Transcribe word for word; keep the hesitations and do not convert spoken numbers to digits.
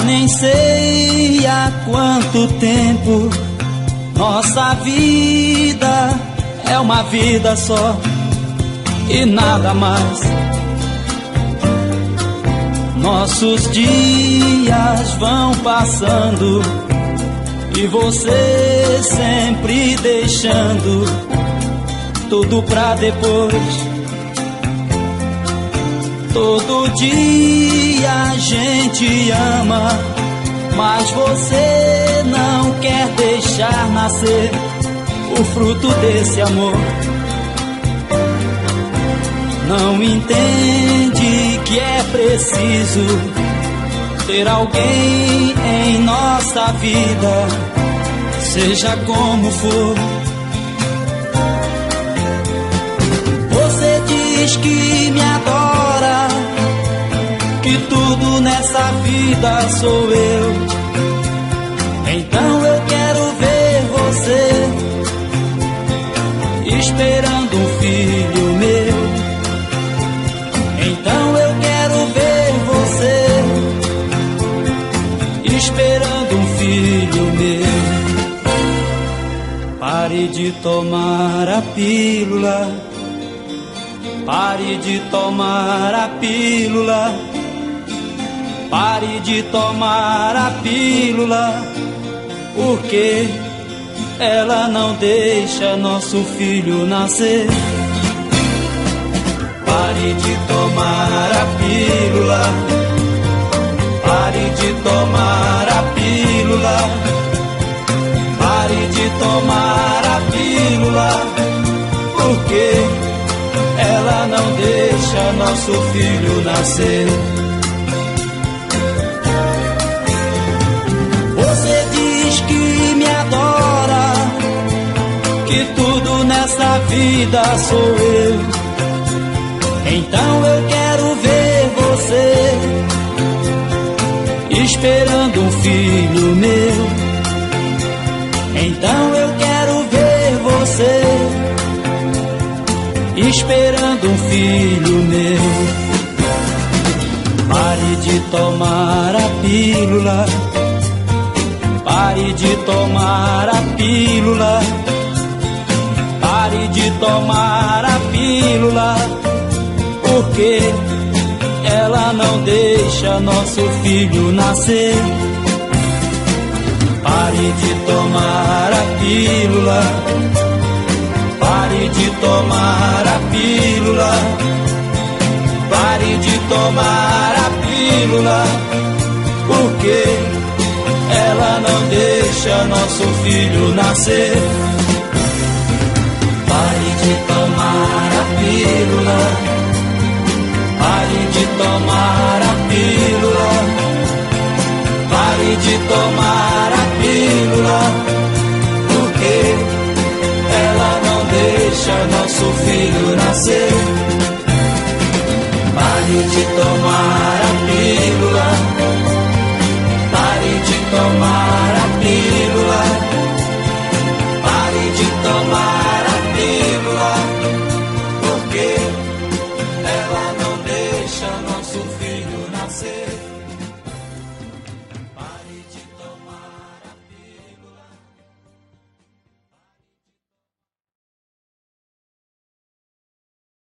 nem sei há quanto tempo nossa vida é uma vida só e nada mais. Nossos dias vão passando e você sempre deixando tudo pra depois. Todo dia a gente ama, mas você não quer deixar nascer o fruto desse amor. Não entende que é preciso ter alguém em nossa vida, seja como for. Você diz que me adora, que tudo nessa vida sou eu. Então eu quero ver você esperando um filho meu. Então eu quero ver você esperando um filho meu. Pare de tomar a pílula, pare de tomar a pílula, pare de tomar a pílula, porque ela não deixa nosso filho nascer. Pare de tomar a pílula, pare de tomar a pílula, pare de tomar a pílula, porque ela não deixa nosso filho nascer. Você diz que me adora, que tudo nessa vida sou eu. Então eu quero ver você esperando um filho meu. Então eu quero ver você esperando um filho meu. Pare de tomar a pílula, pare de tomar a pílula, pare de tomar a pílula, porque ela não deixa nosso filho nascer. Pare de tomar a pílula, pare de tomar a pílula, pare de tomar a pílula, porque ela não deixa nosso filho nascer. Pare de tomar a pílula, pare de tomar a pílula, pare de tomar a pílula, porque ela não deixa nosso filho nascer. Pare de tomar a